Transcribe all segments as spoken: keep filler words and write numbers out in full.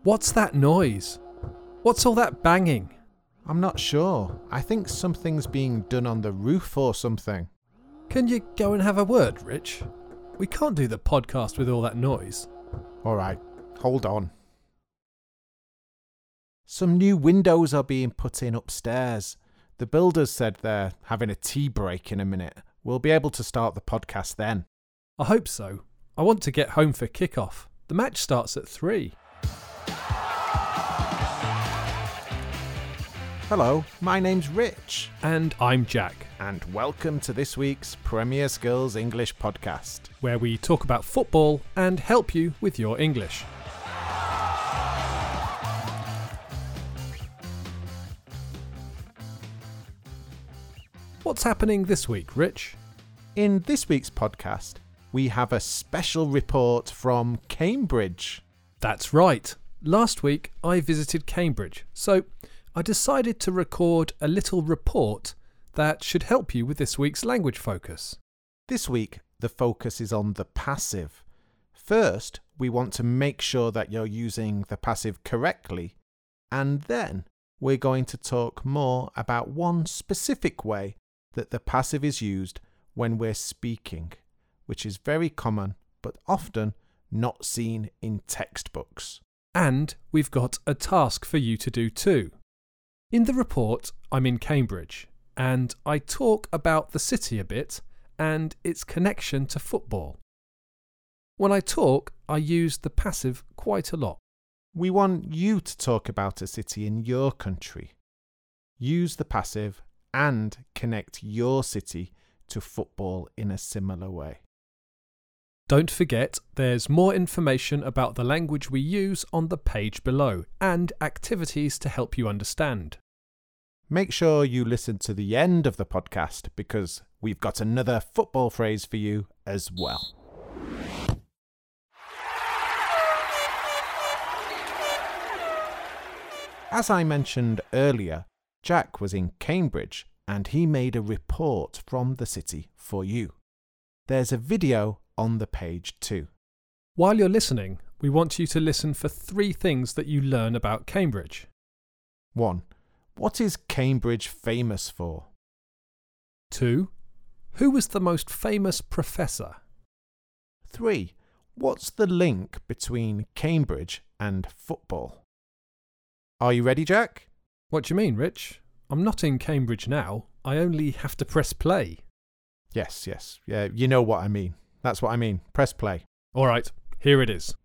What's that noise? What's all that banging? I'm not sure. I think something's being done on the roof or something. Can you go and have a word, Rich? We can't do the podcast with all that noise. Alright, hold on. Some new windows are being put in upstairs. The builders said they're having a tea break in a minute. We'll be able to start the podcast then. I hope so. I want to get home for kick-off. The match starts at three. Hello, my name's Rich. And I'm Jack. And welcome to this week's Premier Skills English podcast, where we talk about football and help you with your English. What's happening this week, Rich? In this week's podcast, we have a special report from Cambridge. That's right. Last week I visited Cambridge, so I decided to record a little report that should help you with this week's language focus. This week, the focus is on the passive. First, we want to make sure that you're using the passive correctly, and then we're going to talk more about one specific way that the passive is used when we're speaking, which is very common but often not seen in textbooks. And we've got a task for you to do too. In the report, I'm in Cambridge, and I talk about the city a bit and its connection to football. When I talk, I use the passive quite a lot. We want you to talk about a city in your country. Use the passive and connect your city to football in a similar way. Don't forget, there's more information about the language we use on the page below and activities to help you understand. Make sure you listen to the end of the podcast because we've got another football phrase for you as well. As I mentioned earlier, Jack was in Cambridge and he made a report from the city for you. There's a video on the page too. While you're listening, we want you to listen for three things that you learn about Cambridge. one. What is Cambridge famous for? two. Who was the most famous professor? three. What's the link between Cambridge and football? Are you ready, Jack? What do you mean, Rich? I'm not in Cambridge now. I only have to press play. Yes, yes. Yeah, you know what I mean. That's what I mean. Press play. All right, here it is.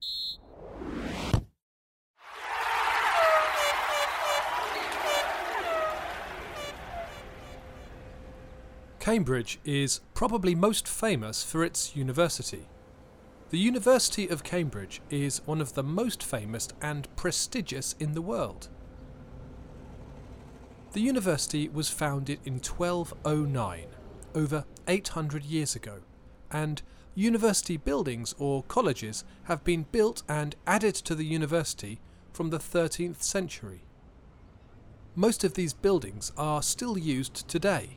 Cambridge is probably most famous for its university. The University of Cambridge is one of the most famous and prestigious in the world. The university was founded in twelve oh nine, over eight hundred years ago, and university buildings or colleges have been built and added to the university from the thirteenth century. Most of these buildings are still used today.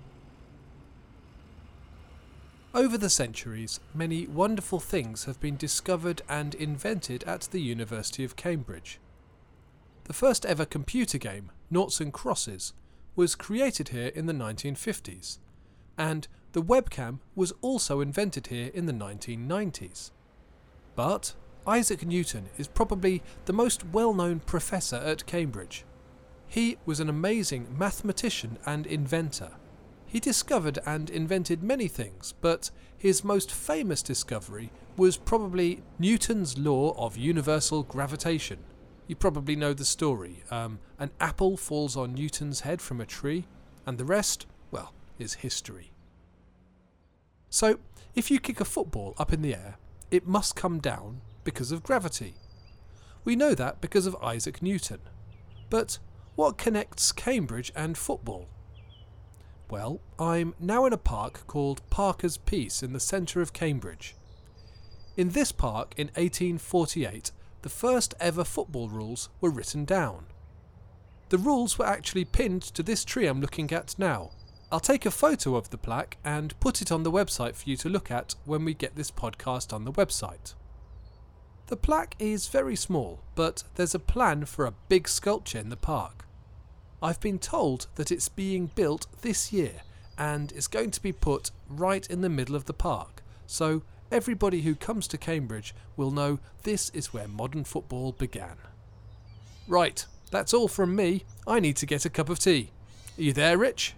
Over the centuries, many wonderful things have been discovered and invented at the University of Cambridge. The first ever computer game, Noughts and Crosses, was created here in the nineteen fifties, and the webcam was also invented here in the nineteen nineties. But Isaac Newton is probably the most well-known professor at Cambridge. He was an amazing mathematician and inventor. He discovered and invented many things, but his most famous discovery was probably Newton's law of universal gravitation. You probably know the story. Um, an apple falls on Newton's head from a tree, and the rest, well, is history. So, if you kick a football up in the air, it must come down because of gravity. We know that because of Isaac Newton. But what connects Cambridge and football? Well, I'm now in a park called Parker's Piece in the centre of Cambridge. In this park in eighteen forty-eight, the first ever football rules were written down. The rules were actually pinned to this tree I'm looking at now. I'll take a photo of the plaque and put it on the website for you to look at when we get this podcast on the website. The plaque is very small, but there's a plan for a big sculpture in the park. I've been told that it's being built this year and is going to be put right in the middle of the park, so everybody who comes to Cambridge will know this is where modern football began. Right, that's all from me. I need to get a cup of tea. Are you there, Rich?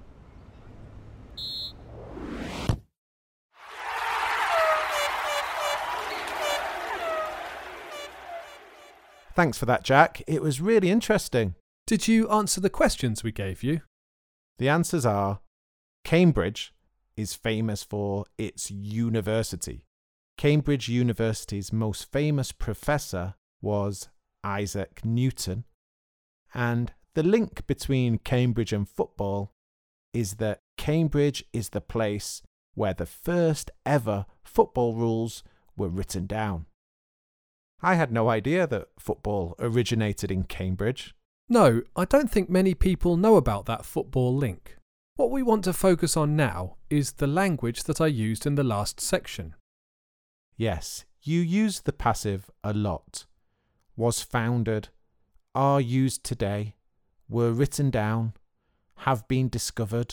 Thanks for that, Jack. It was really interesting. Did you answer the questions we gave you? The answers are: Cambridge is famous for its university. Cambridge University's most famous professor was Isaac Newton. And the link between Cambridge and football is that Cambridge is the place where the first ever football rules were written down. I had no idea that football originated in Cambridge. No, I don't think many people know about that football link. What we want to focus on now is the language that I used in the last section. Yes, you use the passive a lot. Was founded, are used today, were written down, have been discovered.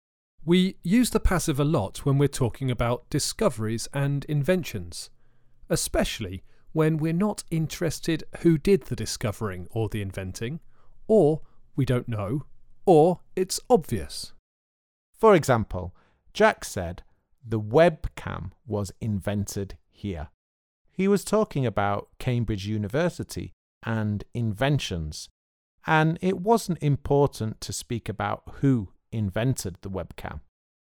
We use the passive a lot when we're talking about discoveries and inventions, especially when we're not interested who did the discovering or the inventing, or we don't know, or it's obvious. For example, Jack said the webcam was invented here. He was talking about Cambridge University and inventions, and it wasn't important to speak about who invented the webcam.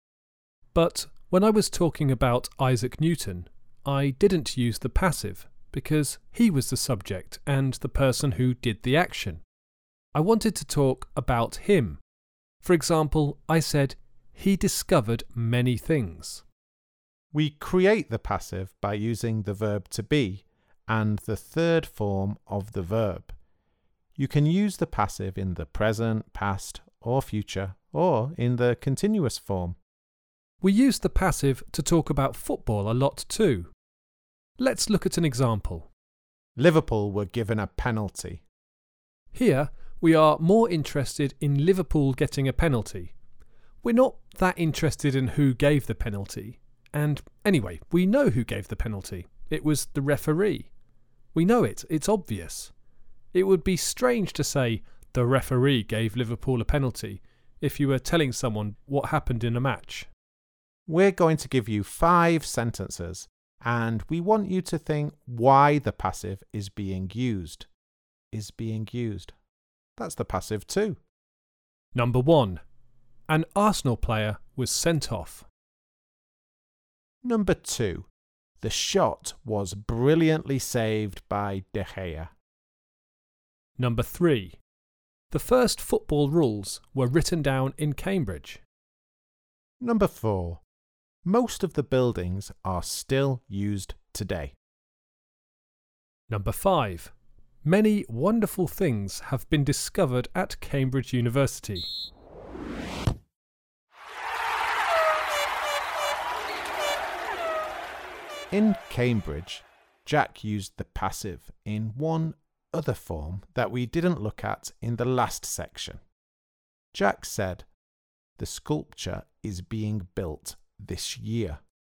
But when I was talking about Isaac Newton, I didn't use the passive because he was the subject and the person who did the action. I wanted to talk about him. For example, I said, he discovered many things. We create the passive by using the verb to be and the third form of the verb. You can use the passive in the present, past, or future, or in the continuous form. We use the passive to talk about football a lot too. Let's look at an example. Liverpool were given a penalty. Here, we are more interested in Liverpool getting a penalty. We're not that interested in who gave the penalty. And anyway, we know who gave the penalty. It was the referee. We know it. It's obvious. It would be strange to say the referee gave Liverpool a penalty if you were telling someone what happened in a match. We're going to give you five sentences, and we want you to think why the passive is being used. Is being used. That's the passive too. Number one. An Arsenal player was sent off. Number two. The shot was brilliantly saved by De Gea. Number three. The first football rules were written down in Cambridge. Number four. Most of the buildings are still used today. Number five. Many wonderful things have been discovered at Cambridge University. In Cambridge, Jack used the passive in one other form that we didn't look at in the last section. Jack said, the sculpture is being built this year.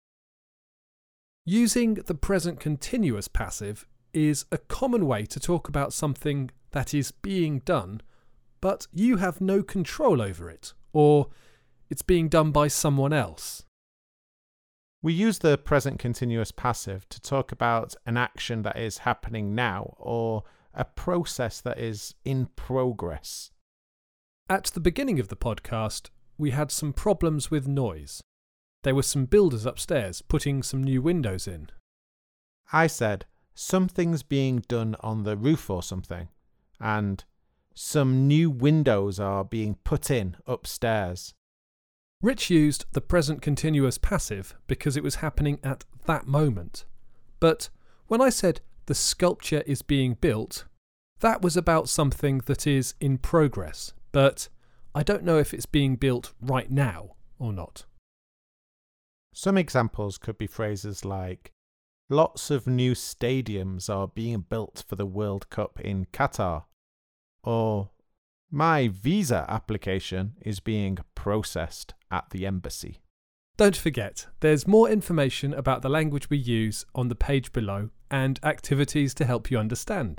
Using the present continuous passive is a common way to talk about something that is being done, but you have no control over it, or it's being done by someone else. We use the present continuous passive to talk about an action that is happening now, or a process that is in progress. At the beginning of the podcast, we had some problems with noise. There were some builders upstairs putting some new windows in. I said, something's being done on the roof or something, and some new windows are being put in upstairs. Rich used the present continuous passive because it was happening at that moment. But when I said the sculpture is being built, that was about something that is in progress, but I don't know if it's being built right now or not. Some examples could be phrases like, Lots of new stadiums are being built for the World Cup in Qatar. Or, my visa application is being processed at the embassy. Don't forget, there's more information about the language we use on the page below and activities to help you understand.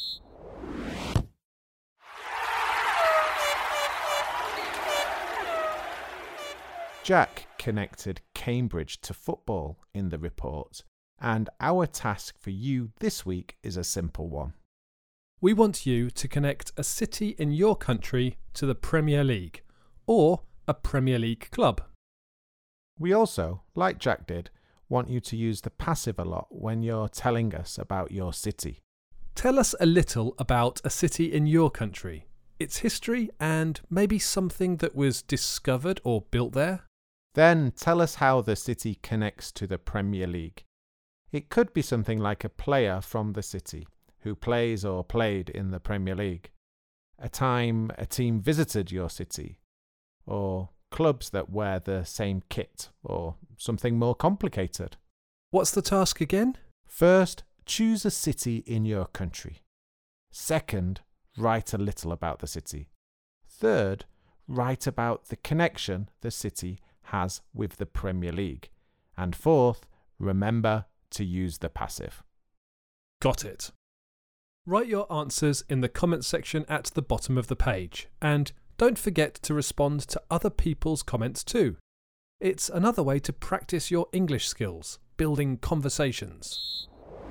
Jack connected Cambridge to football in the report, and our task for you this week is a simple one. We want you to connect a city in your country to the Premier League, or a Premier League club. We also, like Jack did, want you to use the passive a lot when you're telling us about your city. Tell us a little about a city in your country, its history, and maybe something that was discovered or built there. Then tell us how the city connects to the Premier League. It could be something like a player from the city who plays or played in the Premier League, a time a team visited your city, or clubs that wear the same kit, or something more complicated. What's the task again? First, choose a city in your country. Second, write a little about the city. Third, write about the connection the city has with the Premier League. And fourth, remember to use the passive. Got it. Write your answers in the comments section at the bottom of the page, and don't forget to respond to other people's comments too. It's another way to practice your English skills, building conversations.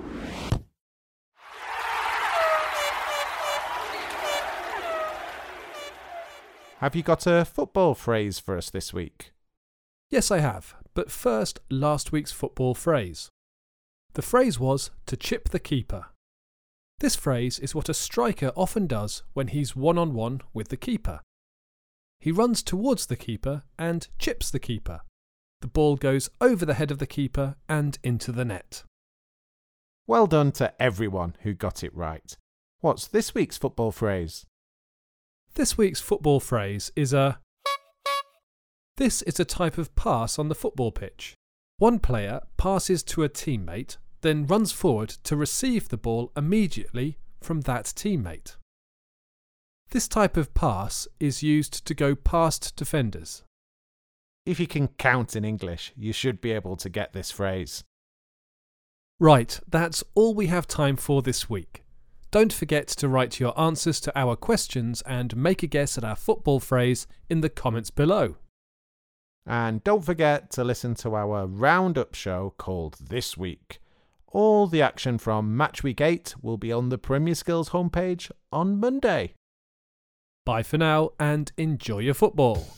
Have you got a football phrase for us this week? Yes, I have. But first, last week's football phrase. The phrase was to chip the keeper. This phrase is what a striker often does when he's one-on-one with the keeper. He runs towards the keeper and chips the keeper. The ball goes over the head of the keeper and into the net. Well done to everyone who got it right. What's this week's football phrase? This week's football phrase is a... This is a type of pass on the football pitch. One player passes to a teammate, then runs forward to receive the ball immediately from that teammate. This type of pass is used to go past defenders. If you can count in English, you should be able to get this phrase. Right, that's all we have time for this week. Don't forget to write your answers to our questions and make a guess at our football phrase in the comments below. And don't forget to listen to our roundup show called This Week. All the action from Match Week eight will be on the Premier Skills homepage on Monday. Bye for now and enjoy your football.